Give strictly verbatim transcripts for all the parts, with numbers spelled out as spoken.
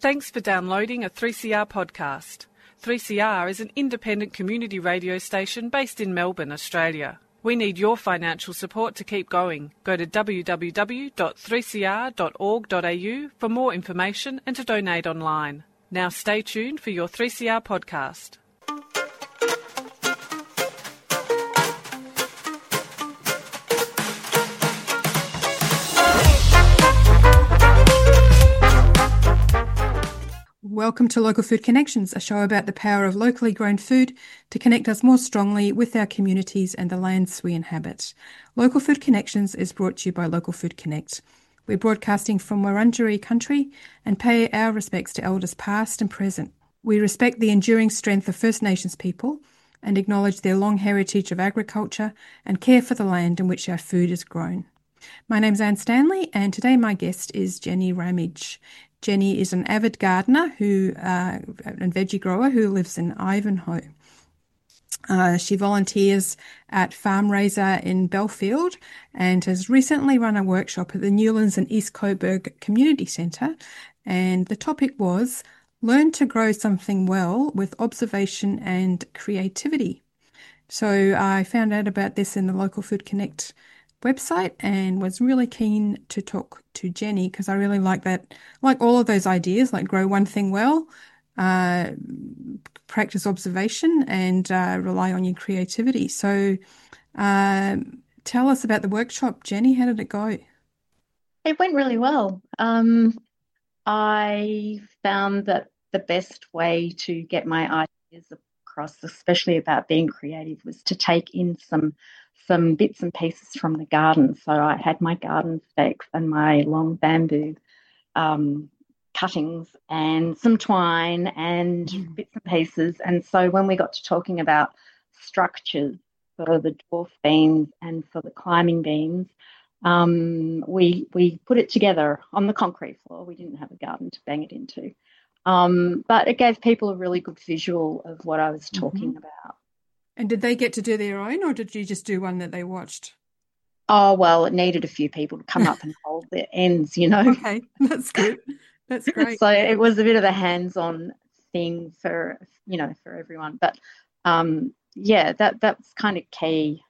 Thanks for downloading a three C R podcast. three C R is an independent community radio station based in Melbourne, Australia. We need your financial support to keep going. Go to w w w dot three c r dot org dot a u for more information and to donate online. Now stay tuned for your three C R podcast. Welcome to Local Food Connections, a show about the power of locally grown food to connect us more strongly with our communities and the lands we inhabit. Local Food Connections is brought to you by Local Food Connect. We're broadcasting from Wurundjeri country and pay our respects to elders past and present. We respect the enduring strength of First Nations people and acknowledge their long heritage of agriculture and care for the land in which our food is grown. My name's Anne Stanley, and today my guest is Jenny Ramage. Jenny is an avid gardener who uh, and veggie grower who lives in Ivanhoe. Uh, she volunteers at Farm Raiser in Belfield and has recently run a workshop at the Newlands and East Coburg Community Centre. And the topic was Learn to Grow Something Well with Observation and Creativity. So I found out about this in the Local Food Connect website and was really keen to talk to Jenny because I really like that, like all of those ideas, like grow one thing well, uh, practice observation and uh, rely on your creativity. So uh, tell us about the workshop, Jenny. How did it go? It went really well. Um, I found that the best way to get my ideas across, especially about being creative, was to take in some some bits and pieces from the garden. So I had my garden stakes and my long bamboo um, cuttings and some twine and mm. bits and pieces. And so when we got to talking about structures for the dwarf beans and for the climbing beans, um, we we put it together on the concrete floor. We didn't have a garden to bang it into. Um, but it gave people a really good visual of what I was talking mm-hmm. about. And did they get to do their own, or did you just do one that they watched? Oh, well, it needed a few people to come up and hold their ends, you know. Okay, that's good. That's great. So it was a bit of a hands-on thing for, you know, for everyone. But, um, yeah, that that's kind of key.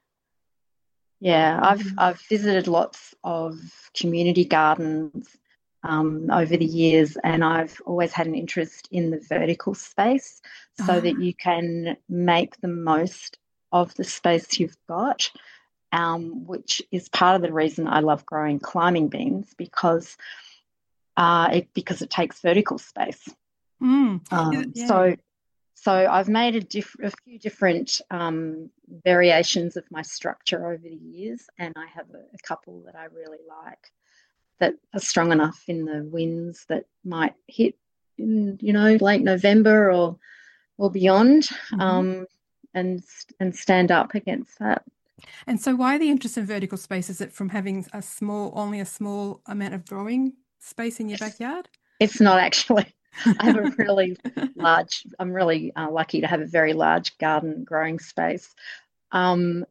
Yeah, mm-hmm. I've I've visited lots of community gardens um, over the years, and I've always had an interest in the vertical space so oh. that you can make the most of the space you've got, um, which is part of the reason I love growing climbing beans because uh, it because it takes vertical space. Mm. Um, yeah. So, so I've made a, diff- a few different um, variations of my structure over the years, and I have a, a couple that I really like that are strong enough in the winds that might hit in, you know, late November or or beyond, mm-hmm. um, and and stand up against that. And so why the interest in vertical space? Is it from having a small, only a small amount of growing space in your backyard? It's not actually. I have a really large, I'm really uh, lucky to have a very large garden growing space. Um,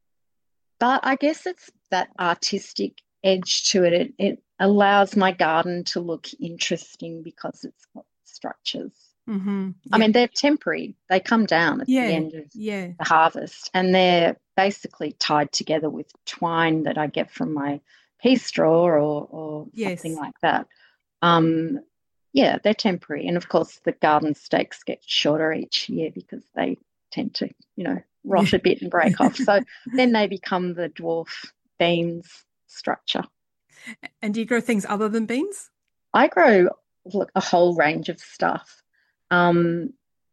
but I guess it's that artistic edge to it. It, it allows my garden to look interesting because it's got structures. Mm-hmm. Yep. I mean, they're temporary. They come down at yeah. the end of yeah. the harvest, and they're basically tied together with twine that I get from my pea straw or, or yes. something like that. Um, yeah, they're temporary. And, of course, the garden stakes get shorter each year because they tend to, you know, rot a bit and break off. So then they become the dwarf beans structure. And do you grow things other than beans? I grow look, a whole range of stuff. Um,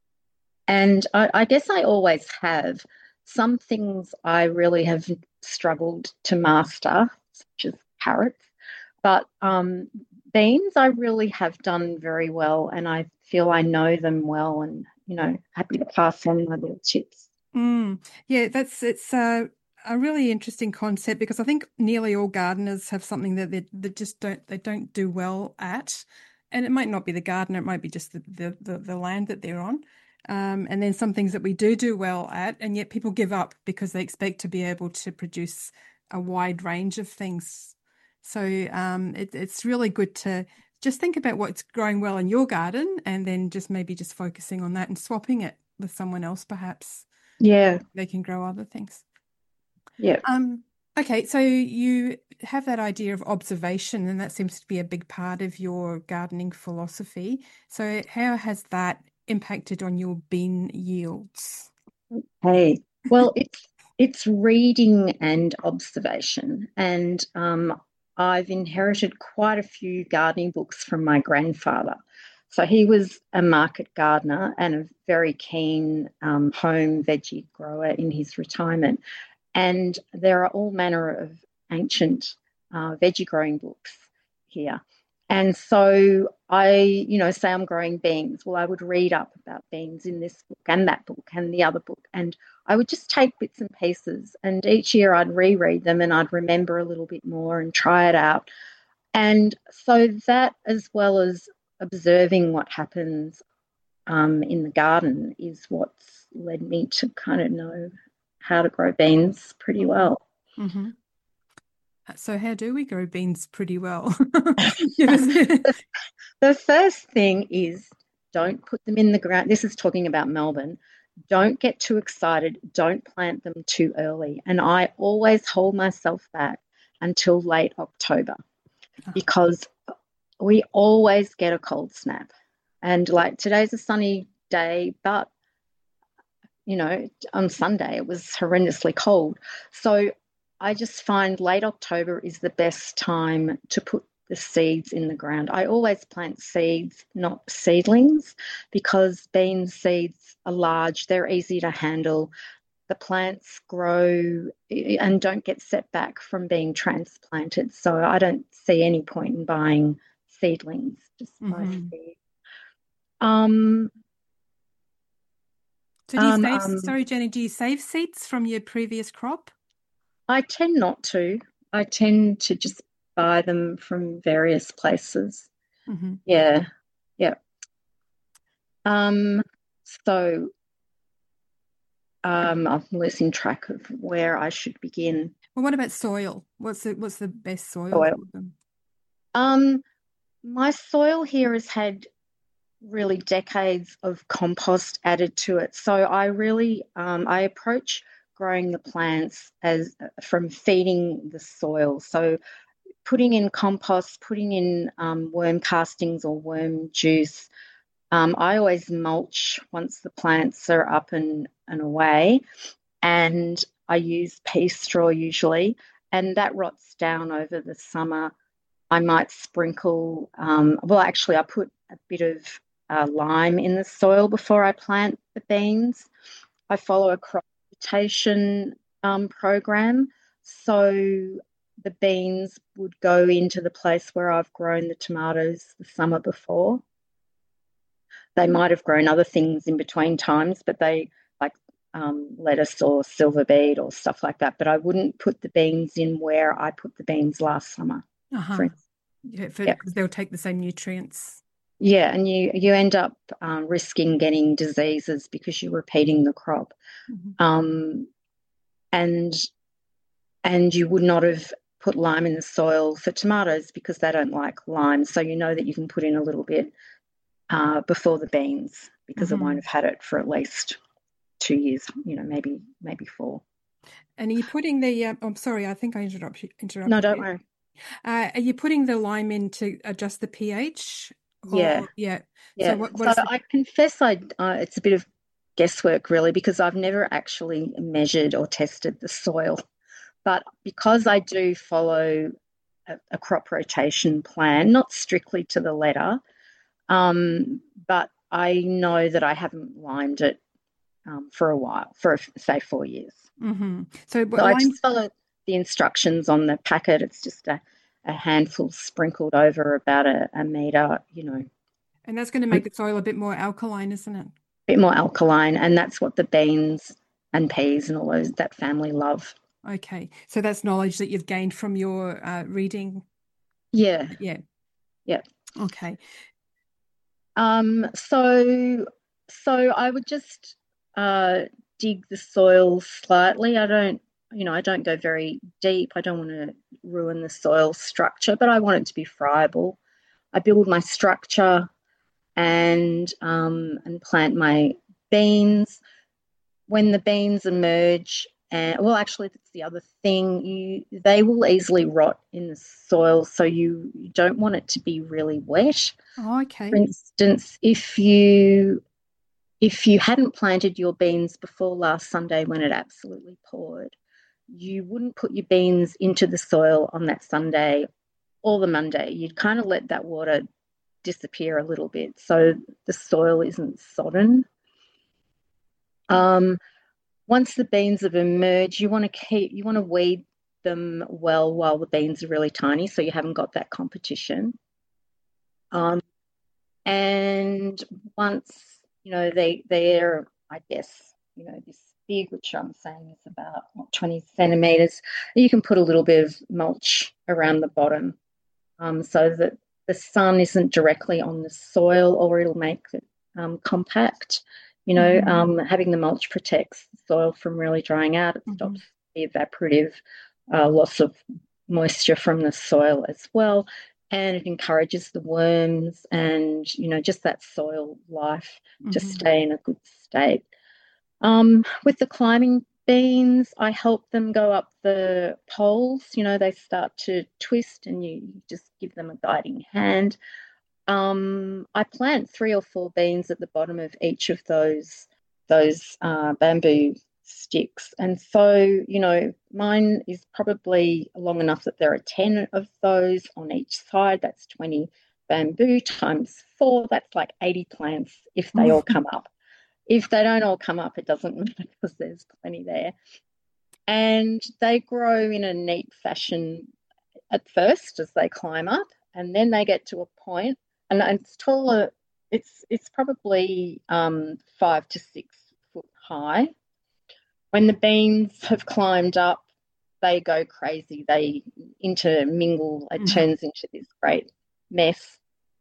and I, I guess I always have. Some things I really have struggled to master, such as carrots. But um, beans I really have done very well, and I feel I know them well and, you know, happy to pass on my little tips. Mm. Yeah, that's it's uh, a really interesting concept because I think nearly all gardeners have something that they, they just don't they don't do well at. And it might not be the garden, it might be just the, the, the, the land that they're on. Um, and then some things that we do do well at, and yet people give up because they expect to be able to produce a wide range of things. So um, it, it's really good to just think about what's growing well in your garden and then just maybe just focusing on that and swapping it with someone else, perhaps. Yeah. They can grow other things. Yeah. Um, okay, so you have that idea of observation, and that seems to be a big part of your gardening philosophy. So how has that impacted on your bean yields? Hey, well, it's it's reading and observation, and um, I've inherited quite a few gardening books from my grandfather. So he was a market gardener and a very keen um, home veggie grower in his retirement. And there are all manner of ancient uh, veggie growing books here. And so I, you know, say I'm growing beans. Well, I would read up about beans in this book and that book and the other book. And I would just take bits and pieces. And each year I'd reread them and I'd remember a little bit more and try it out. And so that, as well as observing what happens um, in the garden, is what's led me to kind of know how to grow beans pretty well. Mm-hmm. So how do we grow beans pretty well? the, the first thing is don't put them in the ground. This is talking about Melbourne. Don't get too excited. Don't plant them too early. And I always hold myself back until late October because we always get a cold snap. And like today's a sunny day, but you know, on Sunday it was horrendously cold. So I just find late October is the best time to put the seeds in the ground. I always plant seeds, not seedlings, because bean seeds are large, they're easy to handle. The plants grow and don't get set back from being transplanted. So I don't see any point in buying seedlings, just buy mm-hmm. seeds. Um, so do you um, save, um, sorry, Jenny, do you save seeds from your previous crop? I tend not to. I tend to just buy them from various places. Mm-hmm. Yeah, yeah. Um, so um, I'm losing track of where I should begin. Well, what about soil? What's the what's the best soil, soil. for them? Um, my soil here has had really decades of compost added to it. So I really um, I approach growing the plants as from feeding the soil. So putting in compost, putting in um, worm castings or worm juice. Um, I always mulch once the plants are up and, and away, and I use pea straw usually, and that rots down over the summer. I might sprinkle, um, well, actually, I put a bit of uh, lime in the soil before I plant the beans. I follow a crop rotation um, program. So the beans would go into the place where I've grown the tomatoes the summer before. They might have grown other things in between times, but they like um, lettuce or silver beet or stuff like that. But I wouldn't put the beans in where I put the beans last summer. Uh-huh. Yeah, because yep. they'll take the same nutrients. Yeah, and you you end up um, risking getting diseases because you're repeating the crop, mm-hmm. um, and and you would not have put lime in the soil for tomatoes because they don't like lime. So you know that you can put in a little bit uh, before the beans because mm-hmm. I won't have had it for at least two years. You know, maybe maybe four. And are you putting the? Uh, I'm sorry, I think I interrupted. Interrupted no, don't you. worry. Uh, are you putting the lime in to adjust the pH? Or, yeah, yeah, yeah. So, what, what so the... I confess, I uh, it's a bit of guesswork really because I've never actually measured or tested the soil, but because I do follow a, a crop rotation plan, not strictly to the letter, um, but I know that I haven't limed it um, for a while, for say four years. Mm-hmm. So, so lime... I just follow the instructions on the packet. It's just a, a handful sprinkled over about a, a metre, you know. And that's going to make the soil a bit more alkaline, isn't it? A bit more alkaline, and that's what the beans and peas and all those, that family love. Okay. So that's knowledge that you've gained from your uh, reading? Yeah. Yeah. Yeah. Okay. Um, so, so I would just uh, dig the soil slightly. I don't, you know, I don't go very deep. I don't want to ruin the soil structure, but I want it to be friable. I build my structure and um, and plant my beans. When the beans emerge, and well, actually, that's the other thing. You they will easily rot in the soil, so you, you don't want it to be really wet. Oh, okay. For instance, if you if you hadn't planted your beans before last Sunday when it absolutely poured, you wouldn't put your beans into the soil on that Sunday or the Monday. You'd kind of let that water disappear a little bit so the soil isn't sodden. Um, once the beans have emerged, you want to keep you want to weed them well while the beans are really tiny, so you haven't got that competition. Um, and once you know they they're, I guess, you know this big, which I'm saying is about what, twenty centimeters, you can put a little bit of mulch around the bottom, um, so that the sun isn't directly on the soil, or it'll make it um, compact. You know, mm-hmm. um, having the mulch protects the soil from really drying out. It stops mm-hmm. the evaporative uh, loss of moisture from the soil as well, and it encourages the worms and, you know, just that soil life mm-hmm. to stay in a good state. Um, with the climbing beans, I help them go up the poles. You know, they start to twist and you just give them a guiding hand. Um, I plant three or four beans at the bottom of each of those those uh, bamboo sticks. And so, you know, mine is probably long enough that there are ten of those on each side. That's twenty bamboo times four. That's like eighty plants if they all come up. If they don't all come up, it doesn't matter because there's plenty there. And they grow in a neat fashion at first as they climb up, and then they get to a point, and it's taller. It's it's probably um, five to six foot high. When the beans have climbed up, they go crazy. They intermingle. It mm-hmm. turns into this great mess.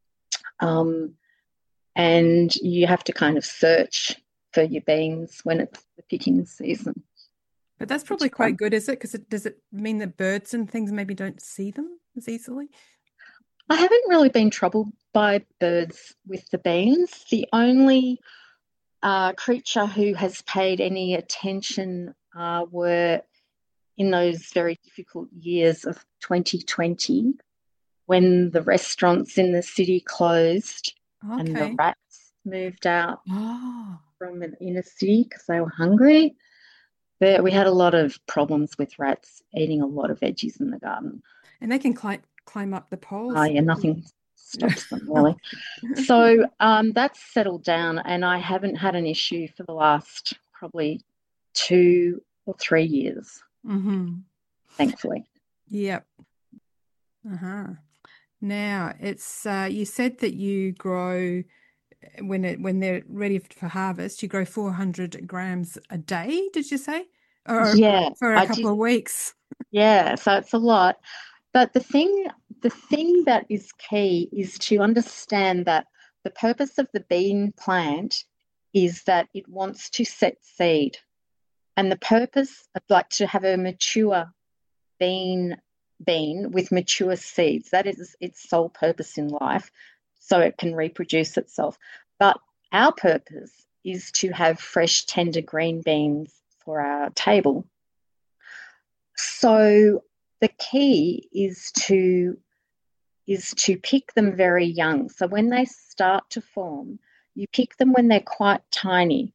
Um, and you have to kind of search for your beans when it's the picking season. But that's probably quite fun. Good, is it? Because it, does it mean that birds and things maybe don't see them as easily? I haven't really been troubled by birds with the beans. The only uh, creature who has paid any attention uh, were in those very difficult years of twenty twenty when the restaurants in the city closed. Okay. And the rats moved out oh. from an inner city because they were hungry. There, we had a lot of problems with rats eating a lot of veggies in the garden. And they can climb climb up the poles. Oh, yeah, nothing stops them really. So um, that's settled down, and I haven't had an issue for the last probably two or three years, mm-hmm. thankfully. Yep. Uh-huh. Now, it's uh, you said that you grow when it when they're ready for harvest. You grow four hundred grams a day. Did you say? Or yeah, for a I couple did. of weeks. Yeah, so it's a lot. But the thing, the thing that is key is to understand that the purpose of the bean plant is that it wants to set seed, and the purpose of like to have a mature bean. bean with mature seeds. That is its sole purpose in life, so it can reproduce itself. But our purpose is to have fresh, tender green beans for our table. So the key is to is to pick them very young. So when they start to form, you pick them when they're quite tiny,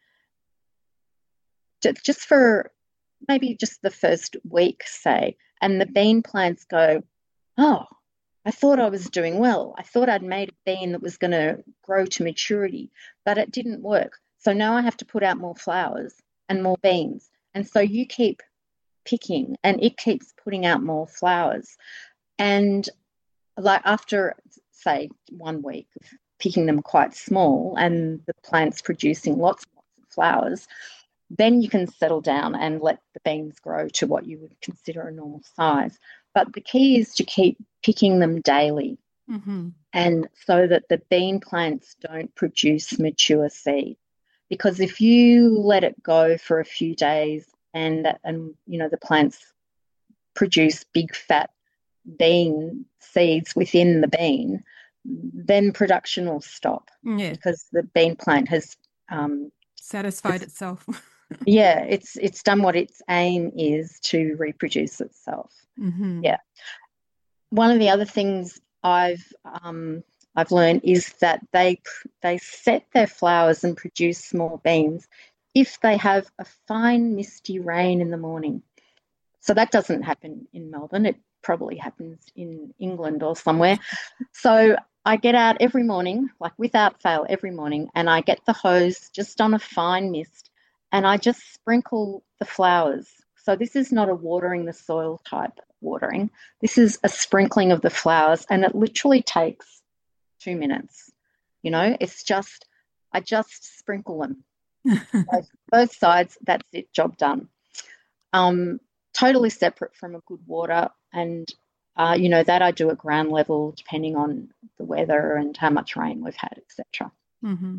just for maybe just the first week, say, and the bean plants go, oh, I thought I was doing well. I thought I'd made a bean that was going to grow to maturity, but it didn't work. So now I have to put out more flowers and more beans. And so you keep picking and it keeps putting out more flowers. And like after, say, one week of picking them quite small and the plant's producing lots and lots of flowers, then you can settle down and let the beans grow to what you would consider a normal size. But the key is to keep picking them daily, mm-hmm. and so that the bean plants don't produce mature seed. Because if you let it go for a few days and, and you know, the plants produce big fat bean seeds within the bean, then production will stop. Yeah. Because the bean plant has um, satisfied itself. yeah, it's it's done what its aim is to reproduce itself. Mm-hmm. Yeah. One of the other things I've um, I've learned is that they they set their flowers and produce small beans if they have a fine misty rain in the morning. So that doesn't happen in Melbourne. It probably happens in England or somewhere. So I get out every morning, like without fail every morning, and I get the hose just on a fine mist and I just sprinkle the flowers. So this is not a watering the soil type watering. This is a sprinkling of the flowers, and it literally takes two minutes. You know, it's just, I just sprinkle them. both, both sides, that's it, job done. Um, totally separate from a good water, and, uh, you know, that I do at ground level depending on the weather and how much rain we've had, et cetera. Mm-hmm.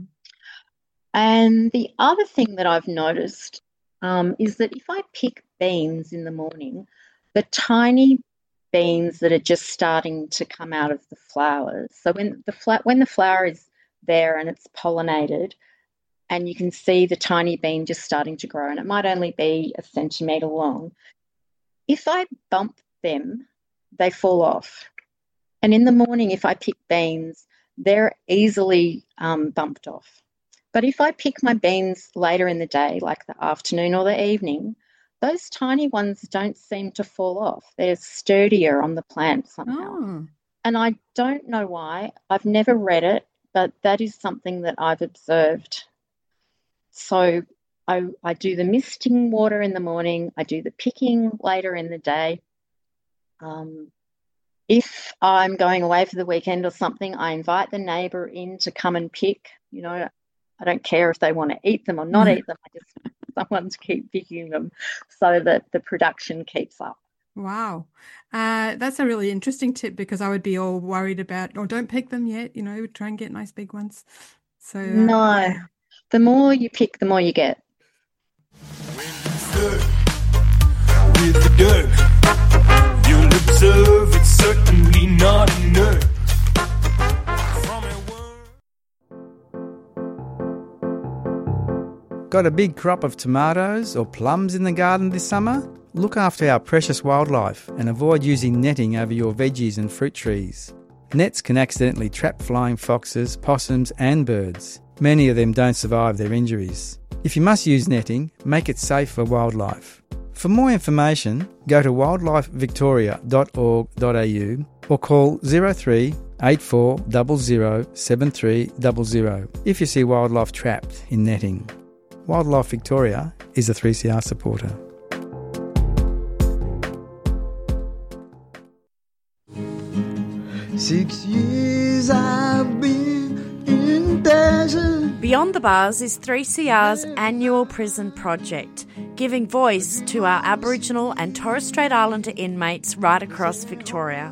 And the other thing that I've noticed um, is that if I pick beans in the morning, the tiny beans that are just starting to come out of the flowers, so when the fla- when the flower is there and it's pollinated, and you can see the tiny bean just starting to grow, and it might only be a centimetre long, if I bump them, they fall off. And in the morning, if I pick beans, they're easily um, bumped off. But if I pick my beans later in the day, like the afternoon or the evening, those tiny ones don't seem to fall off. They're sturdier on the plant somehow. Oh. And I don't know why. I've never read it, but that is something that I've observed. So I, I do the misting water in the morning. I do the picking later in the day. Um, if I'm going away for the weekend or something, I invite the neighbour in to come and pick. You know, I don't care if they want to eat them or not eat them. I just want someone to keep picking them so that the production keeps up. Wow. Uh, that's a really interesting tip, because I would be all worried about, oh, don't pick them yet, you know, try and get nice big ones. So uh, no, yeah. The more you pick, the more you get. With the dirt, you'll observe it's certainly not inert. Got a big crop of tomatoes or plums in the garden this summer? Look after our precious wildlife and avoid using netting over your veggies and fruit trees. Nets can accidentally trap flying foxes, possums and birds. Many of them don't survive their injuries. If you must use netting, make it safe for wildlife. For more information, go to wildlife victoria dot org dot a u or call zero three eight four zero zero seven three zero zero if you see wildlife trapped in netting. Wildlife Victoria is a three C R supporter. Six years I've been in desert. Beyond the Bars is three C R's annual prison project, giving voice to our Aboriginal and Torres Strait Islander inmates right across Victoria.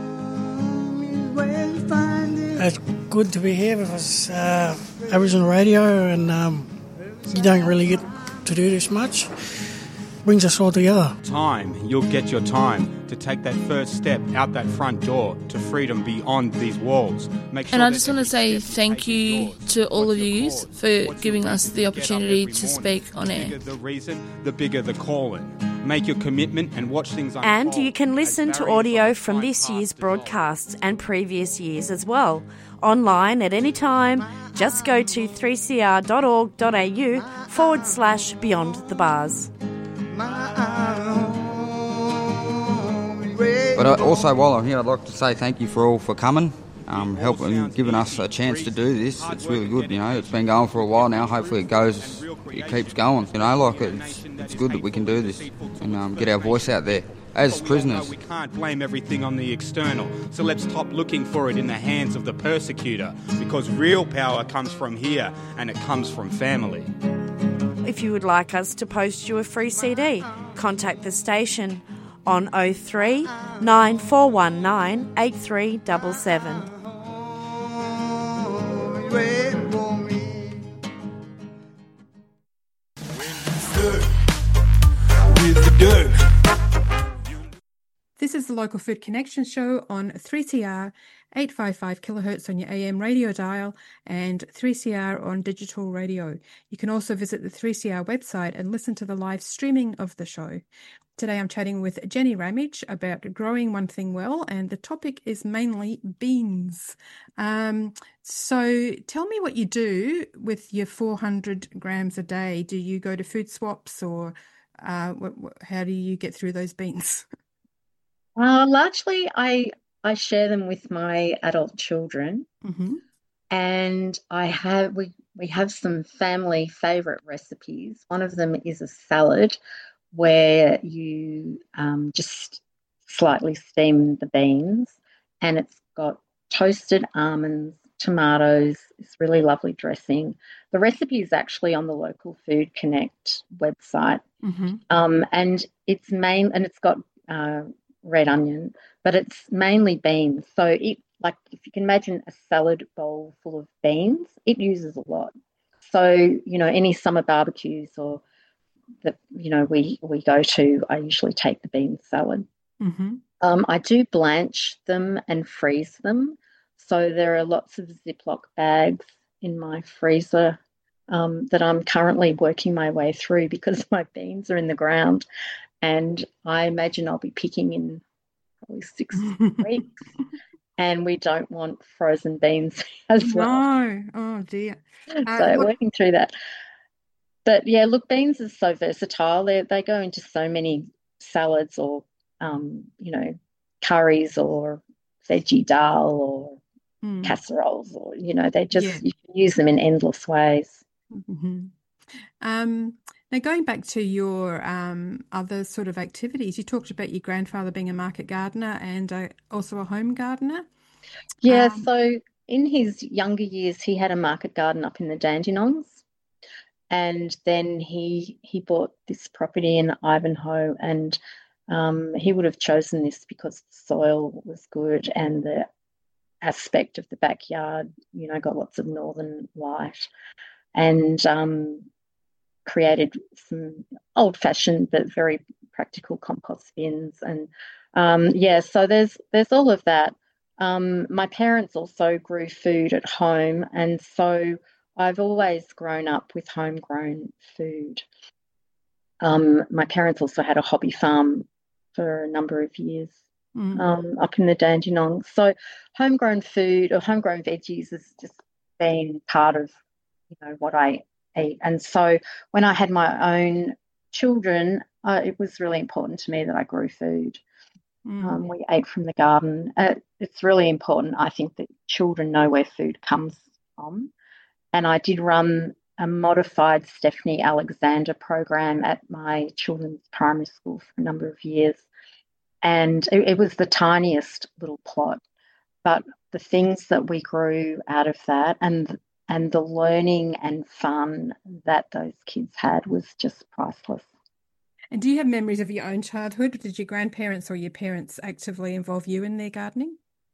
It's good to be here because uh, Aboriginal radio, and um, you don't really get to do this much. Brings us all together. Time, you'll get your time to take that first step out that front door to freedom beyond these walls. Make sure and I just want to say thank you to all of you for giving us the opportunity to speak on air. The bigger the reason, the bigger the calling. Make your commitment and watch things unfold. And you can listen to audio from this year's broadcasts and previous years as well. Online at any time, just go to three c r dot org dot a u forward slash beyond the bars. But also, while I'm here, I'd like to say thank you for all for coming, um, helping, giving us a chance to do this. It's really good, you know. It's been going for a while now. Hopefully, it goes, it keeps going. You know, like it's, it's good that we can do this and um, get our voice out there as prisoners. We can't blame everything on the external, so let's stop looking for it in the hands of the persecutor, because real power comes from here, and it comes from family. If you would like us to post you a free C D, contact the station on oh three nine four one nine eight three seven seven. This is the Local Food Connection show on three C R, eight fifty-five kilohertz on your A M radio dial, and three C R on digital radio. You can also visit the three C R website and listen to the live streaming of the show. Today I'm chatting with Jenny Ramage about growing one thing well, and the topic is mainly beans. Um, so tell me what you do with your four hundred grams a day. Do you go to food swaps, or uh, what, what, how do you get through those beans? Uh, largely, I I share them with my adult children, mm-hmm. and I have we we have some family favourite recipes. One of them is a salad where you um, just slightly steam the beans, and it's got toasted almonds, tomatoes, this really lovely dressing. The recipe is actually on the Local Food Connect website, mm-hmm. um, and it's main and it's got uh, red onion, but it's mainly beans. So it like if you can imagine a salad bowl full of beans, it uses a lot. So you know any summer barbecues or that you know we we go to, I usually take the bean salad. Mm-hmm. Um, I do blanch them and freeze them, so there are lots of Ziploc bags in my freezer um, that I'm currently working my way through because my beans are in the ground, and I imagine I'll be picking in probably six weeks, and we don't want frozen beans as well. No, oh dear. Uh, so what... working through that. But yeah, look, beans are so versatile. They they go into so many salads or, um, you know, curries or veggie dal or mm. casseroles, or you know, they just yeah. you can use them in endless ways. Mm-hmm. Um, now, going back to your um, other sort of activities, you talked about your grandfather being a market gardener and uh, also a home gardener. Yeah, um, so in his younger years, he had a market garden up in the Dandenongs. And then he he bought this property in Ivanhoe, and um, he would have chosen this because the soil was good and the aspect of the backyard, you know, got lots of northern light, and um, created some old-fashioned but very practical compost bins. And um, yeah, so there's there's all of that. Um, my parents also grew food at home, and so I've always grown up with homegrown food. Um, my parents also had a hobby farm for a number of years mm. um, up in the Dandenong. So homegrown food or homegrown veggies has just been part of, you know, what I eat. And so when I had my own children, uh, it was really important to me that I grew food. Mm. Um, we ate from the garden. Uh, it's really important, I think, that children know where food comes from. And I did run a modified Stephanie Alexander program at my children's primary school for a number of years. And it, it was the tiniest little plot. But the things that we grew out of that and and the learning and fun that those kids had was just priceless. And do you have memories of your own childhood? Did your grandparents or your parents actively involve you in their gardening?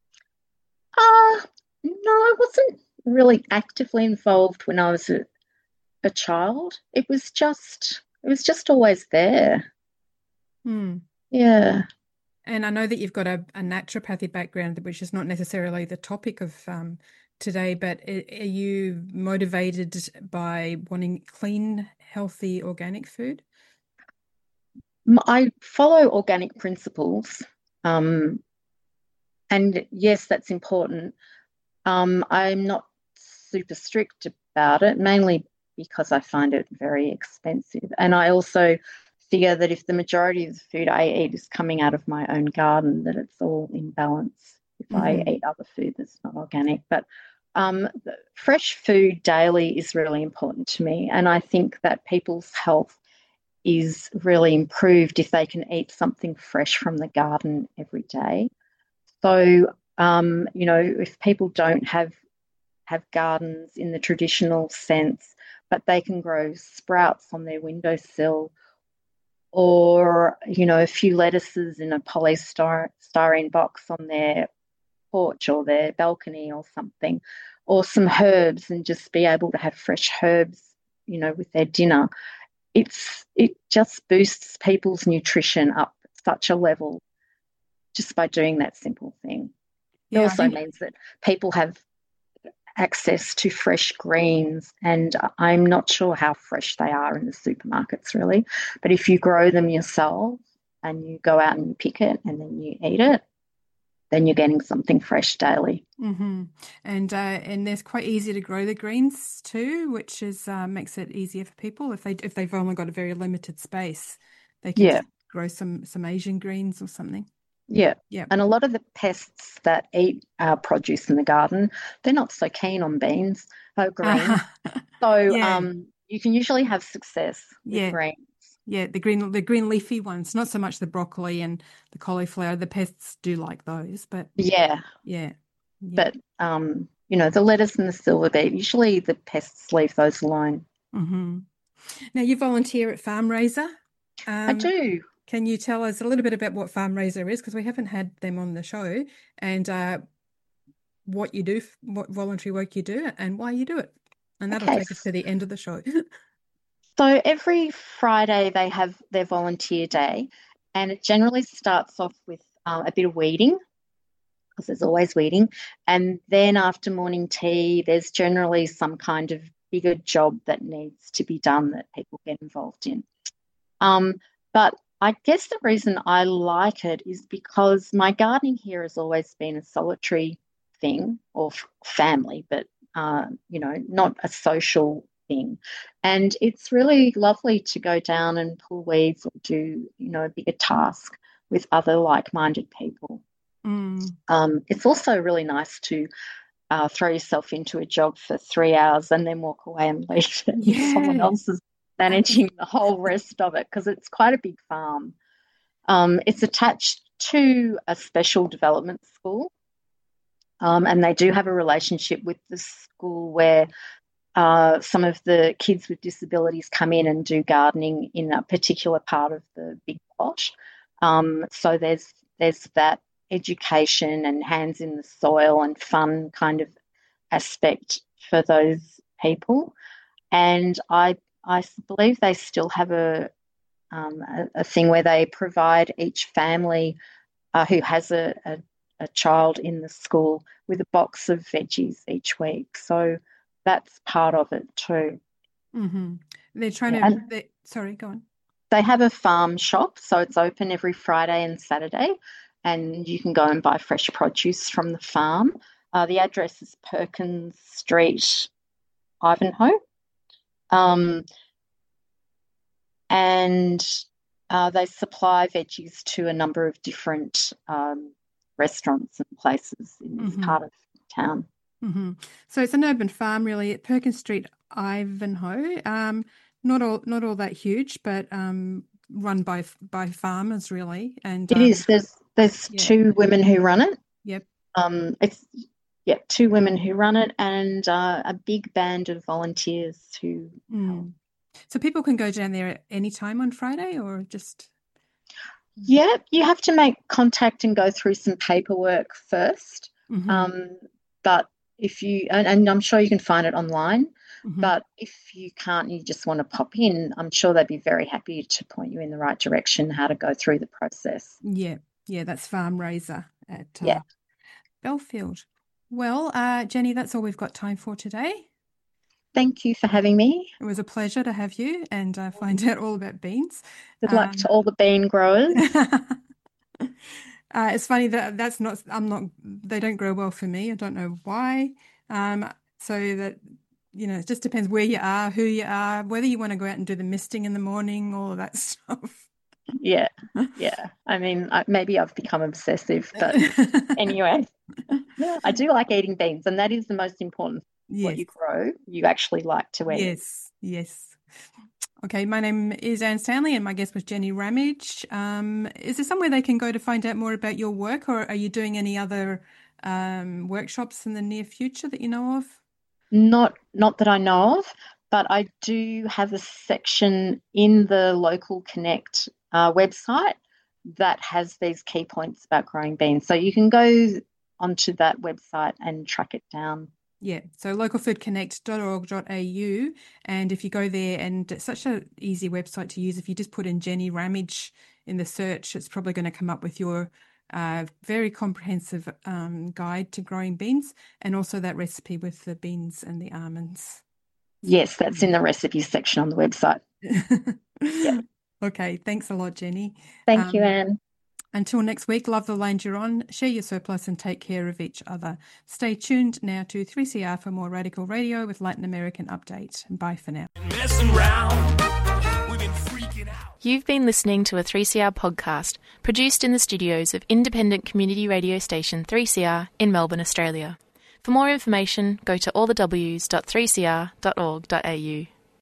Uh, no, I wasn't really actively involved when I was a, a child. It was just it was just always there. Hmm. Yeah. And I know that you've got a, a naturopathy background, which is not necessarily the topic of um, today, but are you motivated by wanting clean, healthy, organic food? I follow organic principles, um, and yes, that's important. Um, I'm not super strict about it, mainly because I find it very expensive. And I also figure that if the majority of the food I eat is coming out of my own garden, that it's all in balance if mm-hmm. I eat other food that's not organic. But um, fresh food daily is really important to me, and I think that people's health is really improved if they can eat something fresh from the garden every day. So, um, you know, if people don't have have gardens in the traditional sense, but they can grow sprouts on their windowsill, or, you know, a few lettuces in a polystyrene box on their porch or their balcony or something, or some herbs, and just be able to have fresh herbs, you know, with their dinner. It's it just boosts people's nutrition up such a level just by doing that simple thing. It Yeah, I also think- means that people have access to fresh greens, and I'm not sure how fresh they are in the supermarkets really, but if you grow them yourself and you go out and you pick it and then you eat it, then you're getting something fresh daily. Mm-hmm. And uh, and they're quite easy to grow the greens too, which is uh, makes it easier for people if they if they've only got a very limited space, they can Yeah. just grow some some Asian greens or something. Yeah. Yeah. And a lot of the pests that eat our produce in the garden, they're not so keen on beans or greens. So Yeah. um, you can usually have success with Yeah. greens. Yeah, the green the green leafy ones, not so much the broccoli and the cauliflower. The pests do like those, but Yeah. yeah, yeah. But, um, you know, the lettuce and the silver beet, usually the pests leave those alone. Mm-hmm. Now you volunteer at Farm Raiser. Um, I do. Can you tell us a little bit about what Farm Raiser is? Because we haven't had them on the show, and uh, what you do, what voluntary work you do, and why you do it. And that'll Okay. take us to the end of the show. So every Friday they have their volunteer day, and it generally starts off with um, a bit of weeding, because there's always weeding, and then after morning tea there's generally some kind of bigger job that needs to be done that people get involved in. Um, but I guess the reason I like it is because my gardening here has always been a solitary thing, or f- family, but uh, you know, not a social thing. And it's really lovely to go down and pull weeds or do, you know, a bigger task with other like-minded people. Mm. Um, it's also really nice to uh, throw yourself into a job for three hours and then walk away and leave it. Yeah. Someone else is managing the whole rest of it, because it's quite a big farm. Um, it's attached to a special development school, um, and they do have a relationship with the school where uh, some of the kids with disabilities come in and do gardening in a particular part of the big plot. Um, so there's there's that education and hands in the soil and fun kind of aspect for those people. And I I believe they still have a um, a, a thing where they provide each family uh, who has a, a, a child in the school with a box of veggies each week. So that's part of it too. Mm-hmm. They're trying Yeah, to. and- They, sorry, go on. They have a farm shop, so it's open every Friday and Saturday, and you can go and buy fresh produce from the farm. Uh, the address is Perkins Street, Ivanhoe. Um, and uh, they supply veggies to a number of different um, restaurants and places in this Mhm. part of town. Mm-hmm. So it's an urban farm, really, at Perkins Street, Ivanhoe. Um, not all, not all that huge, but um, run by by farmers, really. And It um, is. There's there's yeah. two women who run it. Yep. Um, it's yeah, two women who run it, and uh, a big band of volunteers who Mm. So people can go down there at any time on Friday, or just. Yeah, you have to make contact and go through some paperwork first. Mhm. Um, but if you, and, and I'm sure you can find it online, Mhm. but if you can't, you just want to pop in, I'm sure they'd be very happy to point you in the right direction, how to go through the process. Yeah, yeah, that's Farm Raiser at uh, Yeah. Belfield. Well, uh, Jenny, that's all we've got time for today. Thank you for having me. It was a pleasure to have you and uh, find out all about beans. Good luck Um, to all the bean growers. Uh, it's funny that that's not, I'm not, they don't grow well for me. I don't know why. Um, so that, you know, it just depends where you are, who you are, whether you want to go out and do the misting in the morning, all of that stuff. Yeah, yeah. I mean, I, maybe I've become obsessive, but anyway, I do like eating beans, and that is the most important. What Yes. you grow, you actually like to eat. Yes, yes. Okay, my name is Anne Stanley and my guest was Jenny Ramage. Um, is there somewhere they can go to find out more about your work, or are you doing any other um, workshops in the near future that you know of? Not, not that I know of, but I do have a section in the Local Connect uh, website that has these key points about growing beans. So you can go onto that website and track it down. Yeah, so local food connect dot org dot a u, and if you go there, and it's such an easy website to use, if you just put in Jenny Ramage in the search, it's probably going to come up with your a very comprehensive um, guide to growing beans, and also that recipe with the beans and the almonds. Yes, that's in the recipes section on the website. Yeah. Okay, thanks a lot, Jenny. Thank um, you, Anne. Until next week, love the land you're on, share your surplus and take care of each other. Stay tuned now to three C R for more Radical Radio with Latin American Update. Bye for now. You've been listening to a three C R podcast produced in the studios of independent community radio station three C R in Melbourne, Australia. For more information, go to all the w s dot three c r dot org dot a u.